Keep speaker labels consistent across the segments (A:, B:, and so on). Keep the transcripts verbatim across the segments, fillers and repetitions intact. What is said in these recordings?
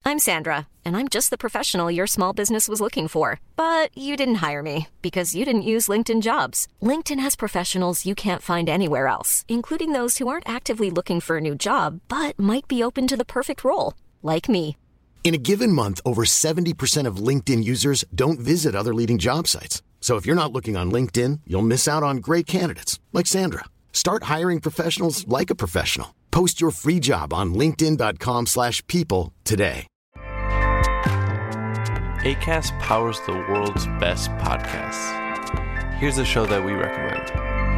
A: I'm Sandra, and I'm just the professional your small business was looking for. But you didn't hire me because you didn't use LinkedIn Jobs. LinkedIn has professionals you can't find anywhere else, including those who aren't actively looking for a new job, but might be open to the perfect role, like me.
B: In a given month, over seventy percent of LinkedIn users don't visit other leading job sites. So if you're not looking on LinkedIn, you'll miss out on great candidates like Sandra. Start hiring professionals like a professional. Post your free job on linkedin.com slash people today.
C: Acast powers the world's best podcasts. Here's a show that we recommend.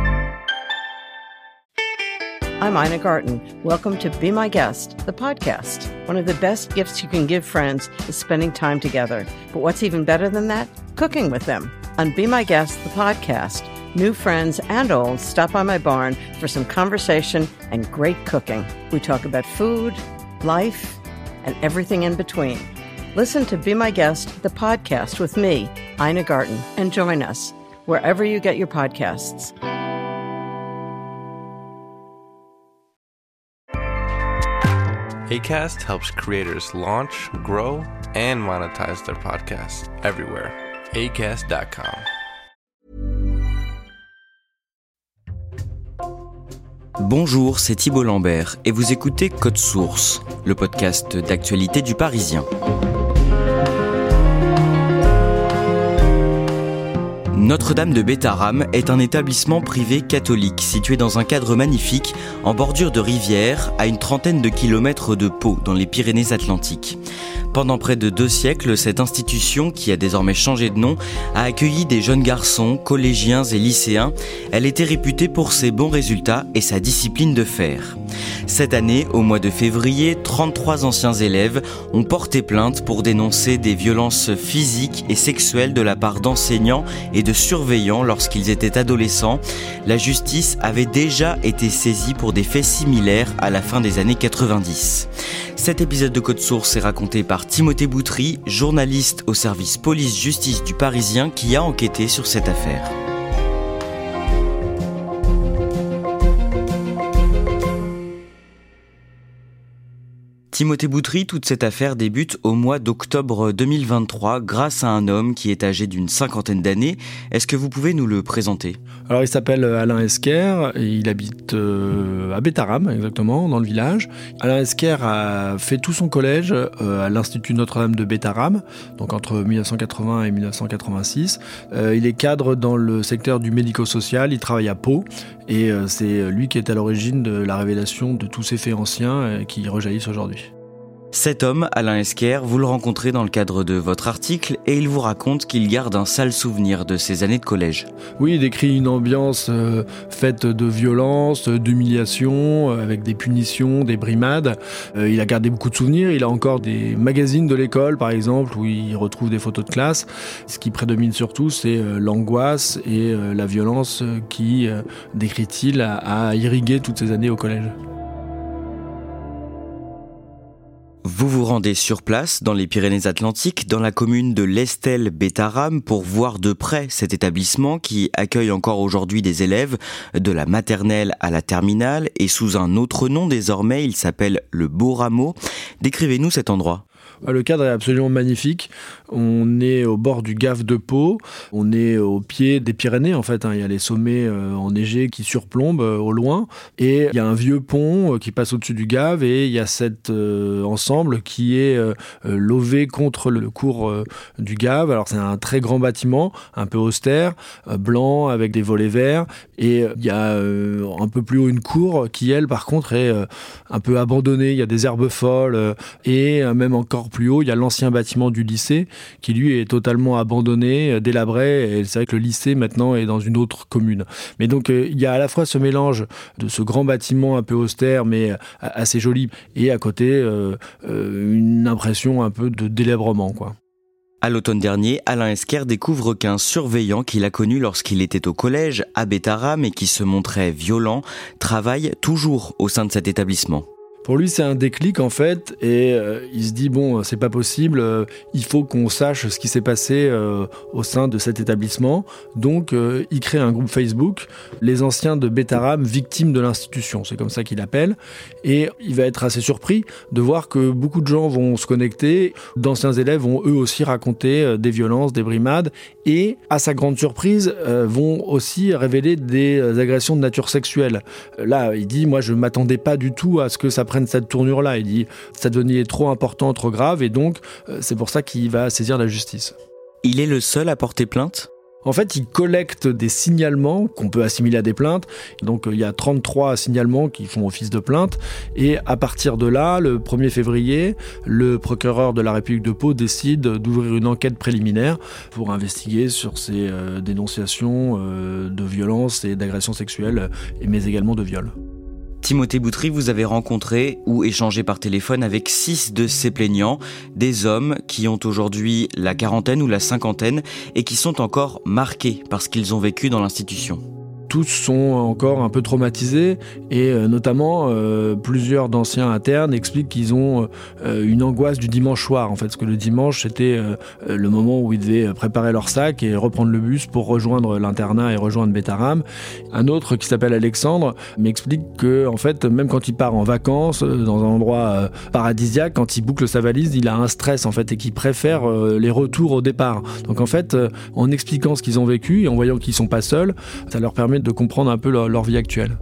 D: I'm Ina Garten. Welcome to Be My Guest, the podcast. One of the best gifts you can give friends is spending time together. But what's even better than that? Cooking with them. On Be My Guest, the podcast, new friends and old stop by my barn for some conversation and great cooking. We talk about food, life, and everything in between. Listen to Be My Guest, the podcast with me, Ina Garten, and join us wherever you get your podcasts.
C: Acast helps creators launch, grow, and monetize their podcasts everywhere. acast dot com.
E: Bonjour, c'est Thibault Lambert et vous écoutez Code Source, le podcast d'actualité du Parisien. Notre-Dame de Bétharram est un établissement privé catholique situé dans un cadre magnifique en bordure de rivière à une trentaine de kilomètres de Pau dans les Pyrénées-Atlantiques. Pendant près de deux siècles, cette institution, qui a désormais changé de nom, a accueilli des jeunes garçons, collégiens et lycéens. Elle était réputée pour ses bons résultats et sa discipline de fer. Cette année, au mois de février, trente-trois anciens élèves ont porté plainte pour dénoncer des violences physiques et sexuelles de la part d'enseignants et de surveillants lorsqu'ils étaient adolescents. La justice avait déjà été saisie pour des faits similaires à la fin des années quatre-vingt-dix. Cet épisode de Code Source est raconté par Timothée Boutry, journaliste au service police-justice du Parisien qui a enquêté sur cette affaire. Timothée Boutry, toute cette affaire débute au mois d'octobre deux mille vingt-trois grâce à un homme qui est âgé d'une cinquantaine d'années. Est-ce que vous pouvez nous le présenter ?
F: Alors il s'appelle Alain Esquer et il habite euh, à Bétharram exactement, dans le village. Alain Esquer a fait tout son collège euh, à l'Institut Notre-Dame de Bétharram, donc entre dix-neuf cent quatre-vingts et dix-neuf cent quatre-vingt-six. Euh, il est cadre dans le secteur du médico-social, il travaille à Pau et euh, c'est lui qui est à l'origine de la révélation de tous ces faits anciens euh, qui rejaillissent aujourd'hui.
E: Cet homme, Alain Esquer, vous le rencontrez dans le cadre de votre article et il vous raconte qu'il garde un sale souvenir de ses années de collège.
F: Oui, il décrit une ambiance euh, faite de violence, d'humiliation, euh, avec des punitions, des brimades. Euh, il a gardé beaucoup de souvenirs, il a encore des magazines de l'école par exemple où il retrouve des photos de classe. Ce qui prédomine surtout, c'est euh, l'angoisse et euh, la violence euh, qui, euh, décrit-il, a, a irrigué toutes ces années au collège.
E: Vous vous rendez sur place, dans les Pyrénées-Atlantiques, dans la commune de l'Estel-Bétharram, pour voir de près cet établissement qui accueille encore aujourd'hui des élèves de la maternelle à la terminale et sous un autre nom désormais, il s'appelle le Beau Rameau. Décrivez-nous cet endroit.
F: Le cadre est absolument magnifique. On est au bord du Gave de Pau. On est au pied des Pyrénées, en fait. Il y a les sommets enneigés qui surplombent au loin. Et il y a un vieux pont qui passe au-dessus du Gave. Et il y a cet ensemble qui est lové contre le cours du Gave. Alors, c'est un très grand bâtiment, un peu austère, blanc, avec des volets verts. Et il y a un peu plus haut une cour qui, elle, par contre, est un peu abandonnée. Il y a des herbes folles. Et même encore plus haut, il y a l'ancien bâtiment du lycée qui lui est totalement abandonné, délabré, et c'est vrai que le lycée maintenant est dans une autre commune. Mais donc euh, il y a à la fois ce mélange de ce grand bâtiment un peu austère mais assez joli et à côté euh, euh, une impression un peu de délabrement, quoi.
E: À l'automne dernier, Alain Esquer découvre qu'un surveillant qu'il a connu lorsqu'il était au collège à Bétharram et qui se montrait violent travaille toujours au sein de cet établissement.
F: Pour lui, c'est un déclic en fait, et euh, il se dit bon, c'est pas possible, euh, il faut qu'on sache ce qui s'est passé euh, au sein de cet établissement. Donc, euh, il crée un groupe Facebook, les anciens de Betaram victimes de l'institution, c'est comme ça qu'il appelle, et il va être assez surpris de voir que beaucoup de gens vont se connecter, d'anciens élèves vont eux aussi raconter euh, des violences, des brimades, et à sa grande surprise, euh, vont aussi révéler des agressions de nature sexuelle. Là, il dit, moi, je m'attendais pas du tout à ce que ça prenne cette tournure-là. Il dit, ça devenait trop important, trop grave, et donc, euh, c'est pour ça qu'il va saisir la justice.
E: Il est le seul à porter plainte ?
F: En fait, il collecte des signalements qu'on peut assimiler à des plaintes. Donc, il y a trente-trois signalements qui font office de plainte. Et à partir de là, le premier février, le procureur de la République de Pau décide d'ouvrir une enquête préliminaire pour investiguer sur ces euh, dénonciations euh, de violences et d'agressions sexuelles, mais également de viols.
E: Timothée Boutry, vous avez rencontré ou échangé par téléphone avec six de ces plaignants, des hommes qui ont aujourd'hui la quarantaine ou la cinquantaine et qui sont encore marqués par ce qu'ils ont vécu dans l'institution.
F: Tous sont encore un peu traumatisés et euh, notamment euh, plusieurs d'anciens internes expliquent qu'ils ont euh, une angoisse du dimanche soir en fait, parce que le dimanche c'était euh, le moment où ils devaient préparer leur sac et reprendre le bus pour rejoindre l'internat et rejoindre Betaram. Un autre qui s'appelle Alexandre m'explique que en fait même quand il part en vacances euh, dans un endroit euh, paradisiaque, quand il boucle sa valise, il a un stress en fait et qu'il préfère euh, les retours au départ. Donc en fait, euh, en expliquant ce qu'ils ont vécu et en voyant qu'ils sont pas seuls, ça leur permet de comprendre un peu leur, leur vie actuelle.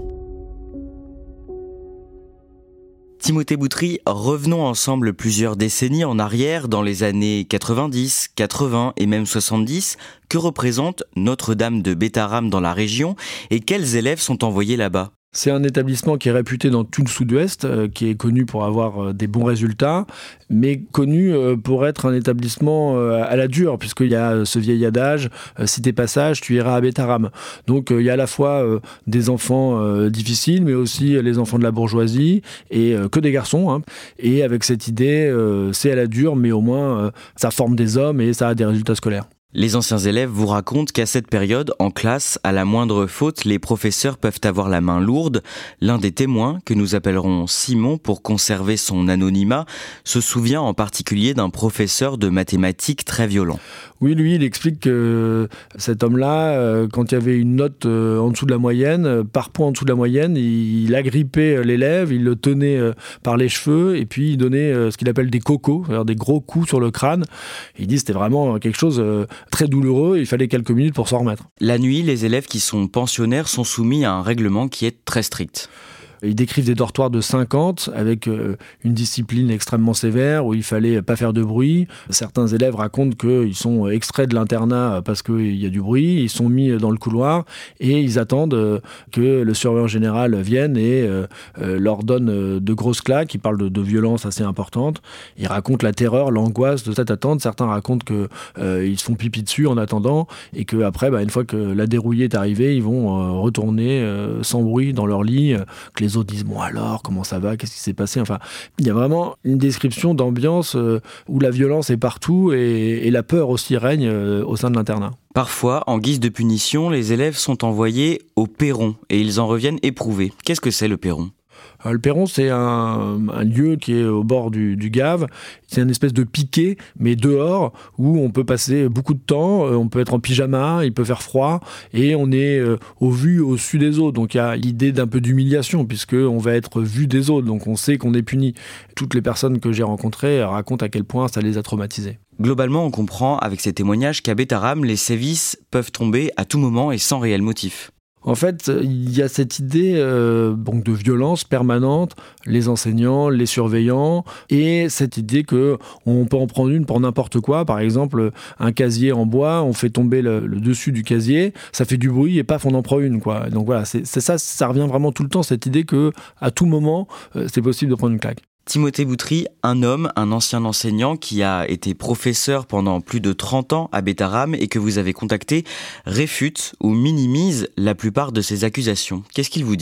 E: Timothée Boutry, revenons ensemble plusieurs décennies en arrière, dans les années quatre-vingt-dix, quatre-vingts et même soixante-dix. Que représente Notre-Dame de Betaram dans la région et quels élèves sont envoyés là-bas ?
F: C'est un établissement qui est réputé dans tout le sud-ouest, euh, qui est connu pour avoir euh, des bons résultats, mais connu euh, pour être un établissement euh, à la dure, puisqu'il y a ce vieil adage, euh, si t'es pas sage, tu iras à Betaram. Donc euh, il y a à la fois euh, des enfants euh, difficiles, mais aussi les enfants de la bourgeoisie, et euh, que des garçons. Hein. Et avec cette idée, euh, c'est à la dure, mais au moins euh, ça forme des hommes et ça a des résultats scolaires.
E: Les anciens élèves vous racontent qu'à cette période, en classe, à la moindre faute, les professeurs peuvent avoir la main lourde. L'un des témoins, que nous appellerons Simon pour conserver son anonymat, se souvient en particulier d'un professeur de mathématiques très violent.
F: Oui, lui, il explique que cet homme-là, quand il y avait une note en dessous de la moyenne, par point en dessous de la moyenne, il agrippait l'élève, il le tenait par les cheveux et puis il donnait ce qu'il appelle des cocos, c'est-à-dire des gros coups sur le crâne. Il dit que c'était vraiment quelque chose très douloureux, il fallait quelques minutes pour s'en remettre.
E: La nuit, les élèves qui sont pensionnaires sont soumis à un règlement qui est très strict.
F: Ils décrivent des dortoirs de cinquante avec euh, une discipline extrêmement sévère où il fallait pas faire de bruit. Certains élèves racontent qu'ils sont extraits de l'internat parce qu'il y a du bruit, ils sont mis dans le couloir et ils attendent euh, que le surveillant général vienne et euh, euh, leur donne euh, de grosses claques. Ils parlent de, de violences assez importantes. Ils racontent la terreur, l'angoisse de cette attente. Certains racontent qu'ils euh, se font pipi dessus en attendant et qu'après, bah, une fois que la dérouillée est arrivée, ils vont euh, retourner euh, sans bruit dans leur lit, euh, que les Les autres disent, bon alors, comment ça va, qu'est-ce qui s'est passé ? Enfin, il y a vraiment une description d'ambiance euh, où la violence est partout et, et la peur aussi règne euh, au sein de l'internat.
E: Parfois, en guise de punition, les élèves sont envoyés au perron et ils en reviennent éprouvés. Qu'est-ce que c'est le perron ?
F: Le perron, c'est un, un lieu qui est au bord du, du Gave. C'est une espèce de piquet, mais dehors, où on peut passer beaucoup de temps. On peut être en pyjama, il peut faire froid, et on est au vu au-dessus des autres. Donc il y a l'idée d'un peu d'humiliation, puisqu'on va être vu des autres, donc on sait qu'on est puni. Toutes les personnes que j'ai rencontrées racontent à quel point ça les a traumatisés.
E: Globalement, on comprend avec ces témoignages qu'à Betaram, les sévices peuvent tomber à tout moment et sans réel motif.
F: En fait, il y a cette idée euh, donc de violence permanente, les enseignants, les surveillants, et cette idée qu'on peut en prendre une pour n'importe quoi. Par exemple, un casier en bois, on fait tomber le, le dessus du casier, ça fait du bruit et paf, on en prend une, quoi. Donc voilà, c'est, c'est ça, ça revient vraiment tout le temps, cette idée qu'à tout moment, euh, c'est possible de prendre une claque.
E: Timothée Boutry, un homme, un ancien enseignant qui a été professeur pendant plus de trente ans à Betaram et que vous avez contacté, réfute ou minimise la plupart de ces accusations. Qu'est-ce qu'il vous dit ?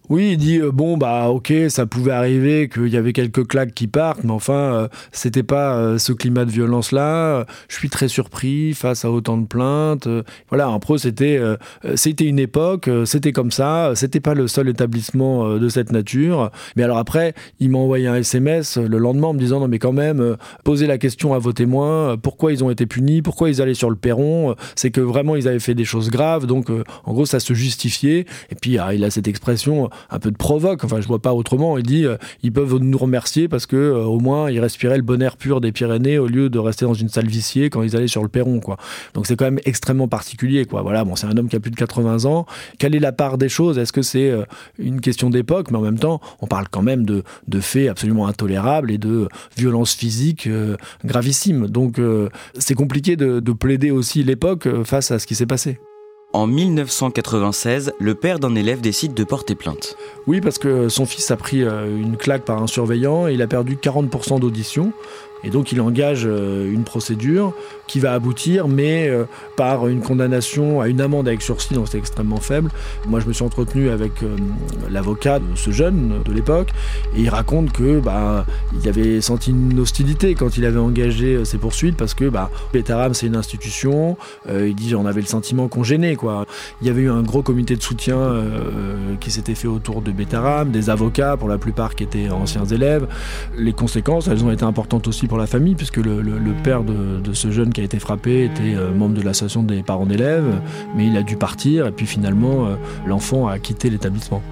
F: Oui, il dit euh, bon bah ok, ça pouvait arriver qu'il y avait quelques claques qui partent, mais enfin euh, c'était pas euh, ce climat de violence là. Je suis très surpris face à autant de plaintes. Euh, voilà, en pro c'était euh, c'était une époque, euh, c'était comme ça, c'était pas le seul établissement euh, de cette nature. Mais alors après, il m'a envoyé un S M S le lendemain en me disant non mais quand même euh, posez la question à vos témoins, euh, pourquoi ils ont été punis, pourquoi ils allaient sur le perron, euh, c'est que vraiment ils avaient fait des choses graves, donc euh, en gros ça se justifiait. Et puis ah, il a cette expression un peu de provoque, enfin je vois pas autrement, il dit euh, ils peuvent nous remercier parce que euh, au moins ils respiraient le bon air pur des Pyrénées au lieu de rester dans une salle viciée quand ils allaient sur le perron, quoi. Donc c'est quand même extrêmement particulier, quoi. Voilà, bon, c'est un homme qui a plus de quatre-vingts ans. Quelle est la part des choses ? Est-ce que c'est euh, une question d'époque ? Mais en même temps, on parle quand même de, de faits absolument intolérables et de violences physiques euh, gravissimes. Donc euh, c'est compliqué de, de plaider aussi l'époque euh, face à ce qui s'est passé.
E: En dix-neuf cent quatre-vingt-seize, le père d'un élève décide de porter plainte.
F: Oui, parce que son fils a pris une claque par un surveillant et il a perdu quarante pour cent d'audition. Et donc il engage une procédure qui va aboutir, mais euh, par une condamnation à une amende avec sursis, donc c'est extrêmement faible. Moi je me suis entretenu avec euh, l'avocat de ce jeune de l'époque, et il raconte que bah, il avait senti une hostilité quand il avait engagé ces poursuites, parce que bah, Betaram c'est une institution, euh, il dit on avait le sentiment qu'on gênait, quoi. Il y avait eu un gros comité de soutien euh, qui s'était fait autour de Betaram, des avocats pour la plupart qui étaient anciens élèves. Les conséquences, elles ont été importantes aussi pour la famille, puisque le, le, le père de, de ce jeune qui a été frappé était euh, membre de l'association des parents d'élèves, mais il a dû partir, et puis finalement euh, l'enfant a quitté l'établissement.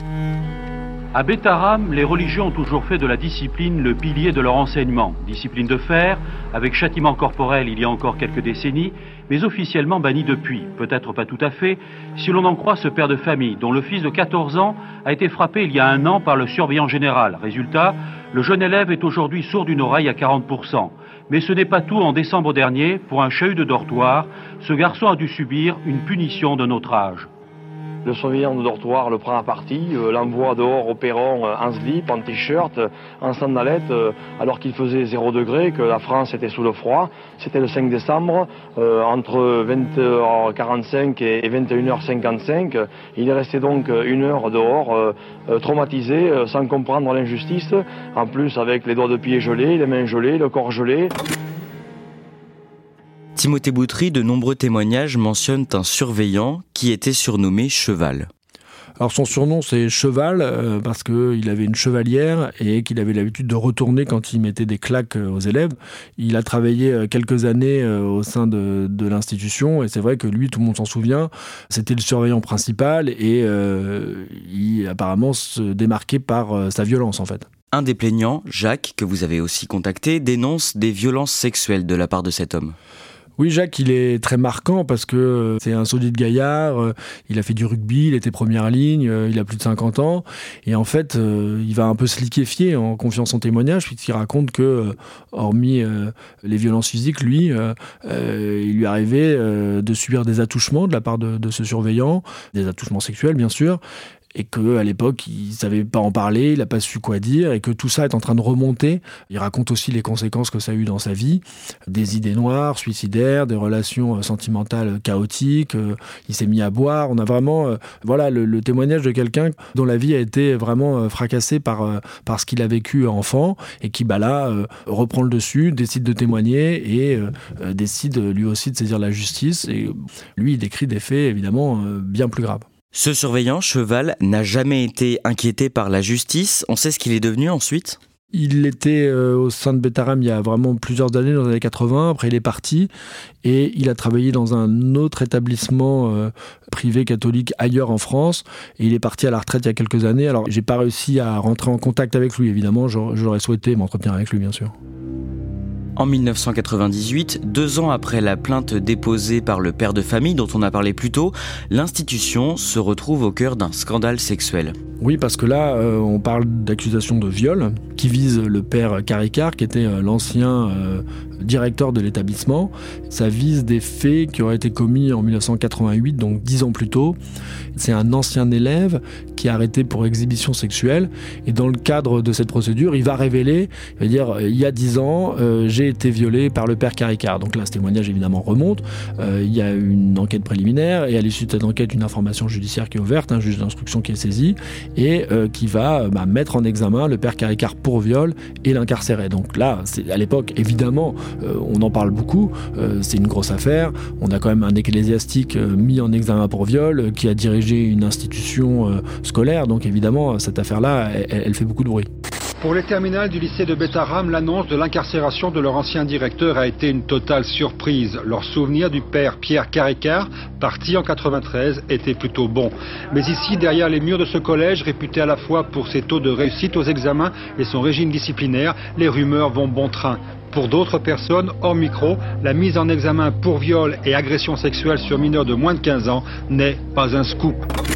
G: À Betaram, les religieux ont toujours fait de la discipline le pilier de leur enseignement. Discipline de fer, avec châtiment corporel il y a encore quelques décennies, mais officiellement bannie depuis. Peut-être pas tout à fait, si l'on en croit ce père de famille, dont le fils de quatorze ans a été frappé il y a un an par le surveillant général. Résultat, le jeune élève est aujourd'hui sourd d'une oreille à quarante pour cent. Mais ce n'est pas tout. En décembre dernier, pour un chahut de dortoir, ce garçon a dû subir une punition de notre âge.
H: Le surveillant de dortoir le prend à partie, euh, l'envoie dehors au perron euh, en slip, en t-shirt, euh, en sandalette, euh, alors qu'il faisait zéro degré, que la France était sous le froid. C'était le cinq décembre, euh, entre vingt heures quarante-cinq et vingt et une heures cinquante-cinq. Il est resté donc une heure dehors, euh, euh, traumatisé, euh, sans comprendre l'injustice, en plus avec les doigts de pied gelés, les mains gelées, le corps gelé.
E: Timothée Boutry, de nombreux témoignages mentionnent un surveillant qui était surnommé Cheval.
F: Alors son surnom c'est Cheval euh, parce qu'il avait une chevalière et qu'il avait l'habitude de retourner quand il mettait des claques aux élèves. Il a travaillé quelques années euh, au sein de, de l'institution, et c'est vrai que lui, tout le monde s'en souvient, c'était le surveillant principal, et euh, il apparemment se démarquait par euh, sa violence en fait.
E: Un des plaignants, Jacques, que vous avez aussi contacté, dénonce des violences sexuelles de la part de cet homme.
F: Oui, Jacques, il est très marquant parce que c'est un solide gaillard, il a fait du rugby, il était première ligne, il a plus de cinquante ans, et en fait, il va un peu se liquéfier en confiant son témoignage, puisqu'il raconte que, hormis les violences physiques, lui, il lui arrivait de subir des attouchements de la part de, de ce surveillant, des attouchements sexuels, bien sûr, et qu'à l'époque, il ne savait pas en parler, il n'a pas su quoi dire, et que tout ça est en train de remonter. Il raconte aussi les conséquences que ça a eu dans sa vie, des idées noires, suicidaires, des relations sentimentales chaotiques, il s'est mis à boire. On a vraiment voilà, le, le témoignage de quelqu'un dont la vie a été vraiment fracassée par, par ce qu'il a vécu enfant, et qui bah là, reprend le dessus, décide de témoigner, et euh, décide lui aussi de saisir la justice. Et lui, il décrit des faits évidemment bien plus graves.
E: Ce surveillant, Cheval, n'a jamais été inquiété par la justice. On sait ce qu'il est devenu ensuite ?
F: Il était euh, au sein de Betaram il y a vraiment plusieurs années, dans les années quatre-vingts. Après, il est parti et il a travaillé dans un autre établissement euh, privé catholique ailleurs en France. Et il est parti à la retraite il y a quelques années. Alors, j'ai pas réussi à rentrer en contact avec lui, évidemment. J'aurais souhaité m'entretenir avec lui, bien sûr.
E: En dix-neuf cent quatre-vingt-dix-huit, deux ans après la plainte déposée par le père de famille dont on a parlé plus tôt, l'institution se retrouve au cœur d'un scandale sexuel.
F: Oui, parce que là, euh, on parle d'accusations de viol qui visent le père Caricart, qui était euh, l'ancien euh, directeur de l'établissement. Ça vise des faits qui auraient été commis en dix-neuf cent quatre-vingt-huit, donc dix ans plus tôt. C'est un ancien élève qui est arrêté pour exhibition sexuelle. Et dans le cadre de cette procédure, il va révéler, il va dire, il y a dix ans, euh, j'ai été violé par le père Caricart. Donc là, ce témoignage, évidemment, remonte. Euh, il y a une enquête préliminaire, et à l'issue de cette enquête, une information judiciaire qui est ouverte, un juge d'instruction qui est saisi. et euh, qui va bah, mettre en examen le père Caricart pour viol et l'incarcérer. Donc là, c'est, à l'époque, évidemment, euh, on en parle beaucoup, euh, c'est une grosse affaire. On a quand même un ecclésiastique euh, mis en examen pour viol euh, qui a dirigé une institution euh, scolaire, donc évidemment, cette affaire-là, elle, elle fait beaucoup de bruit.
I: Pour les terminales du lycée de Bétharram, l'annonce de l'incarcération de leur ancien directeur a été une totale surprise. Leur souvenir du père Pierre Caricart, parti en quatre-vingt-treize, était plutôt bon. Mais ici, derrière les murs de ce collège, réputé à la fois pour ses taux de réussite aux examens et son régime disciplinaire, les rumeurs vont bon train. Pour d'autres personnes, hors micro, la mise en examen pour viol et agression sexuelle sur mineurs de moins de quinze ans n'est pas un scoop.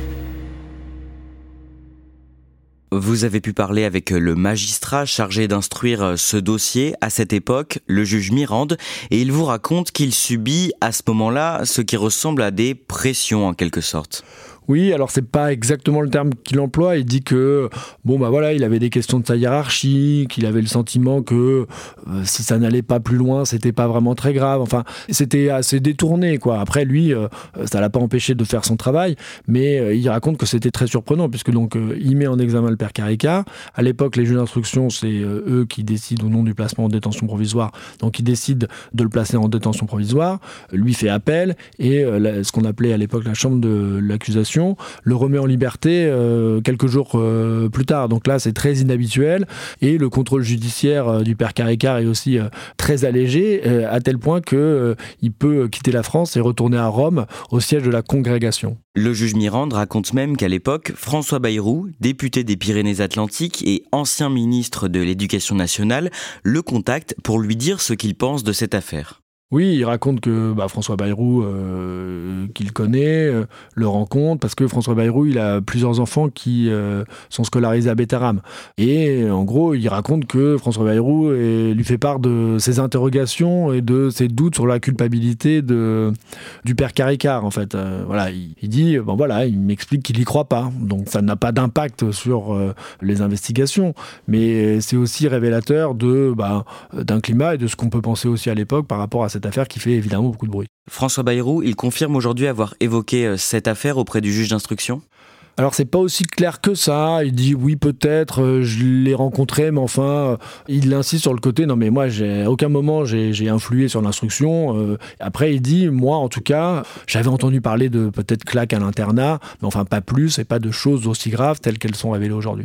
E: Vous avez pu parler avec le magistrat chargé d'instruire ce dossier à cette époque, le juge Mirande, et il vous raconte qu'il subit à ce moment-là ce qui ressemble à des pressions en quelque sorte.
F: Oui, alors c'est pas exactement le terme qu'il emploie. Il dit que bon bah voilà, il avait des questions de sa hiérarchie, qu'il avait le sentiment que euh, si ça n'allait pas plus loin, c'était pas vraiment très grave. Enfin, c'était assez détourné quoi. Après lui, euh, ça l'a pas empêché de faire son travail, mais euh, il raconte que c'était très surprenant puisque donc euh, il met en examen le père Caricart. À l'époque, les juges d'instruction, c'est euh, eux qui décident ou non du placement en détention provisoire. Donc ils décident de le placer en détention provisoire. Lui fait appel et euh, la, ce qu'on appelait à l'époque la chambre de l'accusation le remet en liberté euh, quelques jours euh, plus tard. Donc là, c'est très inhabituel. Et le contrôle judiciaire euh, du père Caricart est aussi euh, très allégé, euh, à tel point qu'il euh, peut quitter la France et retourner à Rome, au siège de la congrégation.
E: Le juge Mirande raconte même qu'à l'époque, François Bayrou, député des Pyrénées-Atlantiques et ancien ministre de l'Éducation nationale, le contacte pour lui dire ce qu'il pense de cette affaire.
F: Oui, il raconte que bah, François Bayrou, euh, qu'il connaît, euh, le rencontre, parce que François Bayrou, il a plusieurs enfants qui euh, sont scolarisés à Bétharram. Et en gros, il raconte que François Bayrou est, lui fait part de ses interrogations et de ses doutes sur la culpabilité de, du père Caricart, en fait. Euh, voilà, il, il dit, bon voilà, il m'explique qu'il y croit pas. Donc ça n'a pas d'impact sur euh, les investigations. Mais c'est aussi révélateur de, bah, d'un climat et de ce qu'on peut penser aussi à l'époque par rapport à cette affaire qui fait évidemment beaucoup de bruit.
E: François Bayrou, il confirme aujourd'hui avoir évoqué cette affaire auprès du juge d'instruction ?
F: Alors c'est pas aussi clair que ça, il dit oui peut-être, je l'ai rencontré, mais enfin il insiste sur le côté, non mais moi j'ai, à aucun moment j'ai, j'ai influé sur l'instruction. Euh, après il dit, moi en tout cas, j'avais entendu parler de peut-être claques à l'internat, mais enfin pas plus et pas de choses aussi graves telles qu'elles sont révélées aujourd'hui.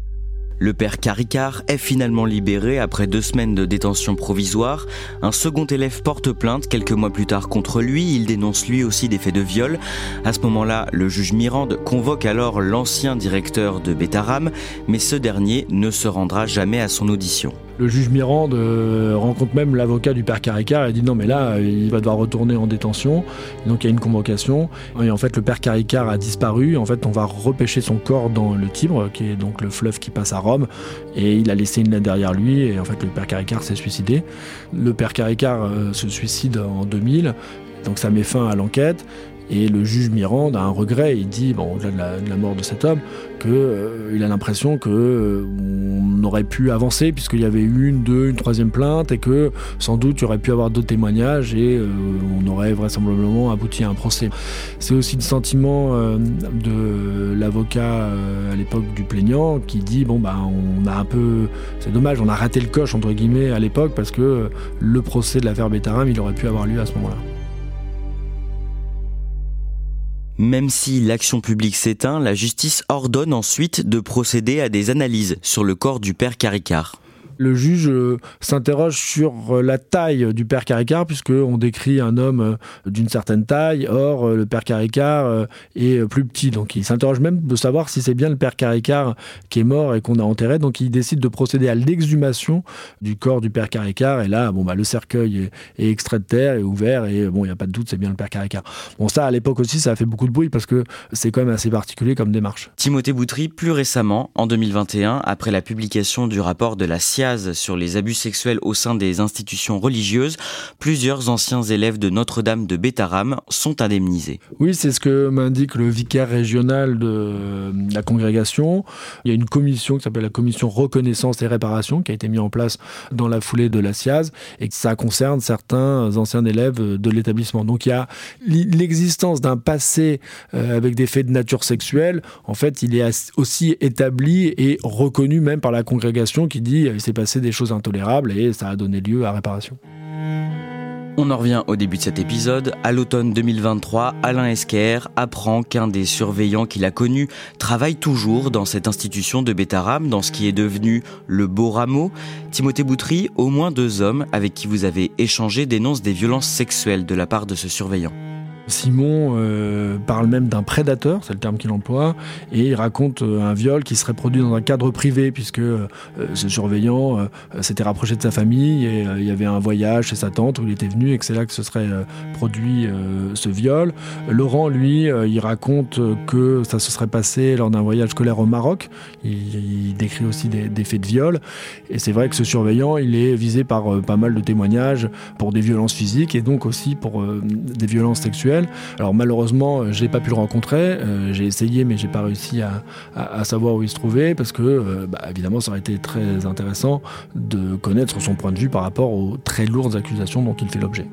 E: Le père Caricart est finalement libéré après deux semaines de détention provisoire. Un second élève porte plainte quelques mois plus tard contre lui. Il dénonce lui aussi des faits de viol. À ce moment-là, le juge Mirande convoque alors l'ancien directeur de Bétharram, mais ce dernier ne se rendra jamais à son audition.
F: Le juge Mirande euh, rencontre même l'avocat du père Caricart et dit non mais là il va devoir retourner en détention. Et donc il y a une convocation et en fait le père Caricart a disparu. En fait on va repêcher son corps dans le Tibre, qui est donc le fleuve qui passe à Rome, et il a laissé une lettre derrière lui et en fait le père Caricart s'est suicidé. Le père Caricart euh, se suicide en deux mille, donc ça met fin à l'enquête. Et le juge Mirande a un regret, il dit, bon, au-delà de la, de la mort de cet homme, qu'il euh, a l'impression qu'on euh, aurait pu avancer puisqu'il y avait eu une, deux, une troisième plainte et que sans doute il y aurait pu avoir d'autres témoignages et euh, on aurait vraisemblablement abouti à un procès. C'est aussi le sentiment euh, de l'avocat euh, à l'époque du plaignant qui dit, bon, bah, on a un peu, c'est dommage, on a raté le coche entre guillemets à l'époque parce que euh, le procès de l'affaire Bétharram, il aurait pu avoir lieu à ce moment-là.
E: Même si l'action publique s'éteint, la justice ordonne ensuite de procéder à des analyses sur le corps du père Caricart.
F: Le juge euh, s'interroge sur la taille du père Caricart, puisqu'on décrit un homme euh, d'une certaine taille. Or, euh, le père Caricart euh, est plus petit. Donc, il s'interroge même de savoir si c'est bien le père Caricart qui est mort et qu'on a enterré. Donc, il décide de procéder à l'exhumation du corps du père Caricart. Et là, bon, bah, le cercueil est, est extrait de terre, est ouvert. Et bon, il n'y a pas de doute, c'est bien le père Caricart. Bon, ça, à l'époque aussi, ça a fait beaucoup de bruit parce que c'est quand même assez particulier comme démarche.
E: Timothée Boutry, plus récemment, en deux mille vingt et un, après la publication du rapport de la C I A SIAZ sur les abus sexuels au sein des institutions religieuses, plusieurs anciens élèves de Notre-Dame de Bétharram sont indemnisés.
F: Oui, c'est ce que m'indique le vicaire régional de la congrégation. Il y a une commission qui s'appelle la commission reconnaissance et réparation qui a été mise en place dans la foulée de la SIAZ et que ça concerne certains anciens élèves de l'établissement. Donc il y a l'existence d'un passé euh, avec des faits de nature sexuelle. En fait, il est aussi établi et reconnu même par la congrégation qui dit qu'il s'est passé des choses intolérables et ça a donné lieu à réparation.
E: On en revient au début de cet épisode. À l'automne deux mille vingt-trois, Alain Esquer apprend qu'un des surveillants qu'il a connu travaille toujours dans cette institution de Bétharram, dans ce qui est devenu le Beau Rameau. Timothée Boutry, au moins deux hommes avec qui vous avez échangé dénoncent des violences sexuelles de la part de ce surveillant.
F: Simon euh, parle même d'un prédateur, c'est le terme qu'il emploie, et il raconte euh, un viol qui serait produit dans un cadre privé, puisque euh, ce surveillant euh, s'était rapproché de sa famille, et euh, il y avait un voyage chez sa tante où il était venu, et que c'est là que se serait euh, produit euh, ce viol. Laurent, lui, euh, il raconte que ça se serait passé lors d'un voyage scolaire au Maroc. Il, il décrit aussi des, des faits de viol, et c'est vrai que ce surveillant, il est visé par euh, pas mal de témoignages pour des violences physiques, et donc aussi pour euh, des violences sexuelles. Alors malheureusement, je n'ai pas pu le rencontrer, euh, j'ai essayé mais j'ai pas réussi à, à, à savoir où il se trouvait parce que euh, bah, évidemment ça aurait été très intéressant de connaître son point de vue par rapport aux très lourdes accusations dont il fait l'objet.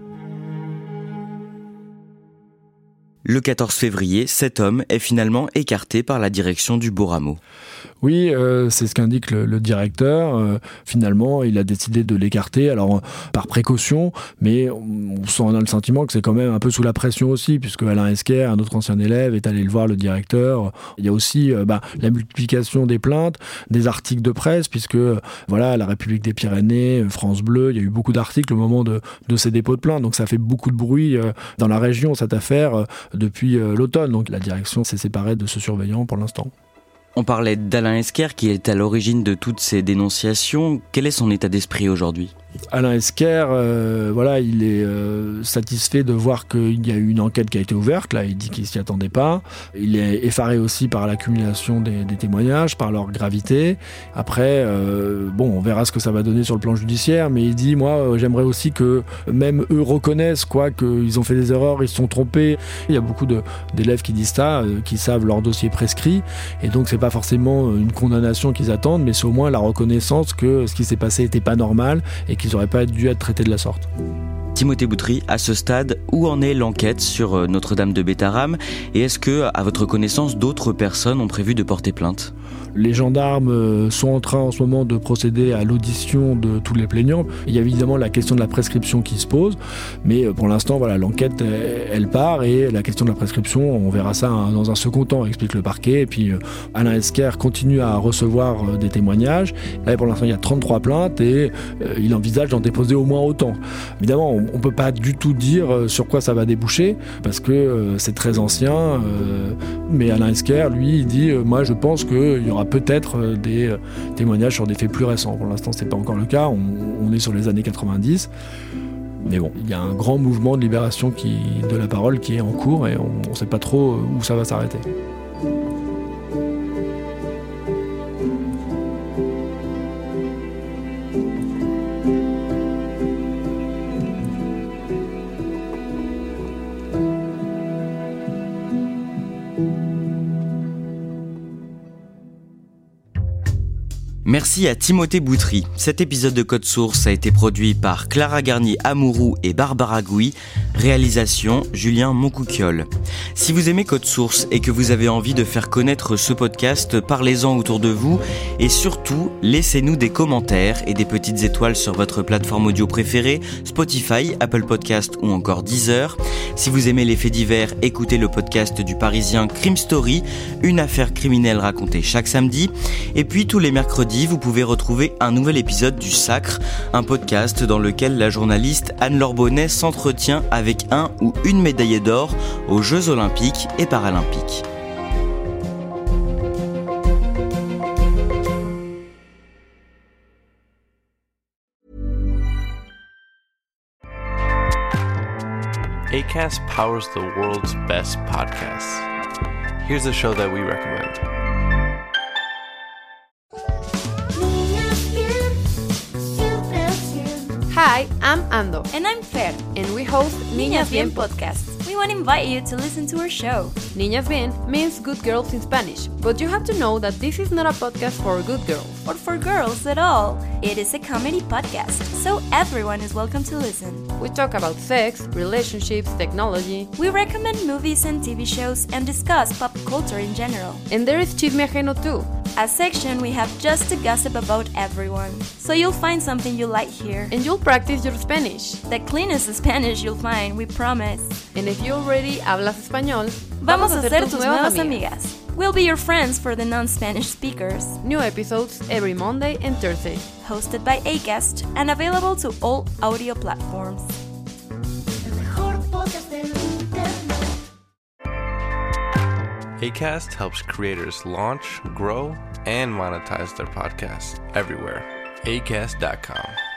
E: Le quatorze février, cet homme est finalement écarté par la direction du Beau Rameau.
F: Oui, euh, c'est ce qu'indique le, le directeur. Euh, finalement, il a décidé de l'écarter, alors euh, par précaution, mais on, on sent, on a le sentiment que c'est quand même un peu sous la pression aussi, puisque Alain Esquer, un autre ancien élève, est allé le voir, le directeur. Il y a aussi euh, bah, la multiplication des plaintes, des articles de presse, puisque euh, voilà, la République des Pyrénées, France Bleu, il y a eu beaucoup d'articles au moment de, de ces dépôts de plainte, donc ça fait beaucoup de bruit euh, dans la région, cette affaire, euh, depuis euh, l'automne. Donc la direction s'est séparée de ce surveillant pour l'instant.
E: On parlait d'Alain Esquer qui est à l'origine de toutes ces dénonciations. Quel est son état d'esprit aujourd'hui ?
F: Alain Esquer, euh, voilà, il est euh, satisfait de voir qu'il y a eu une enquête qui a été ouverte. Là, il dit qu'il s'y attendait pas. Il est effaré aussi par l'accumulation des, des témoignages, par leur gravité. Après, euh, bon, on verra ce que ça va donner sur le plan judiciaire, mais il dit, moi, euh, j'aimerais aussi que même eux reconnaissent quoi, qu'ils ont fait des erreurs, ils se sont trompés. Il y a beaucoup de, d'élèves qui disent ça, euh, qui savent leur dossier prescrit, et donc c'est pas forcément une condamnation qu'ils attendent, mais c'est au moins la reconnaissance que ce qui s'est passé n'était pas normal et qu'ils n'auraient pas dû être traités de la sorte.
E: Timothée Boutry, à ce stade, où en est l'enquête sur Notre-Dame de Bétharram et est-ce que, à votre connaissance, d'autres personnes ont prévu de porter plainte ?
F: Les gendarmes sont en train en ce moment de procéder à l'audition de tous les plaignants. Il y a évidemment la question de la prescription qui se pose, mais pour l'instant, voilà, l'enquête, elle part et la question de la prescription, on verra ça dans un second temps, explique le parquet. Et puis Alain Esquer continue à recevoir des témoignages. Là, pour l'instant, il y a trente-trois plaintes et il envisage d'en déposer au moins autant. Évidemment, on ne peut pas du tout dire sur quoi ça va déboucher parce que c'est très ancien, mais Alain Esquer, lui, il dit « Moi, je pense qu'il y aura peut-être des témoignages sur des faits plus récents. Pour l'instant, ce n'est pas encore le cas. On, on est sur les années quatre-vingt-dix. Mais bon, il y a un grand mouvement de libération qui, de la parole qui est en cours et on ne sait pas trop où ça va s'arrêter.
E: Merci à Timothée Boutry. Cet épisode de Code Source a été produit par Clara Garnier-Amouroux et Barbara Gouy. Réalisation, Julien Moncouquiol. Si vous aimez Code Source et que vous avez envie de faire connaître ce podcast, parlez-en autour de vous et surtout, laissez-nous des commentaires et des petites étoiles sur votre plateforme audio préférée, Spotify, Apple Podcast ou encore Deezer. Si vous aimez les faits divers, écoutez le podcast du Parisien Crime Story, une affaire criminelle racontée chaque samedi. Et puis tous les mercredis, vous pouvez retrouver un nouvel épisode du Sacre, un podcast dans lequel la journaliste Anne-Laure Bonnet s'entretient avec un ou une médaillée d'or aux Jeux Olympiques et Paralympiques.
C: Acast powers the world's best podcasts. Here's a show that we recommend.
J: Me and you. Hi, I'm Ando.
K: And I'm Fer.
J: And we host
K: Niñas Bien Podcast. We want to invite you to listen to our show.
J: Niñas Bien means good girls in Spanish, but you have to know that this is not a podcast for good girls.
K: Or for girls at all. It is a comedy podcast, so everyone is welcome to listen.
J: We talk about sex, relationships, technology.
K: We recommend movies and T V shows and discuss pop culture in general.
J: And there is Chisme Ajeno too,
K: a section we have just to gossip about everyone. So you'll find something you like here.
J: And you'll practice your Spanish.
K: The cleanest Spanish you'll find, we promise.
J: And if you already hablas español,
K: vamos a ser tus nuevas amigas. We'll be your friends for the non-Spanish speakers.
J: New episodes every Monday and Thursday.
K: Hosted by Acast and available to all audio platforms.
C: Acast helps creators launch, grow, and monetize their podcasts everywhere. acast dot com.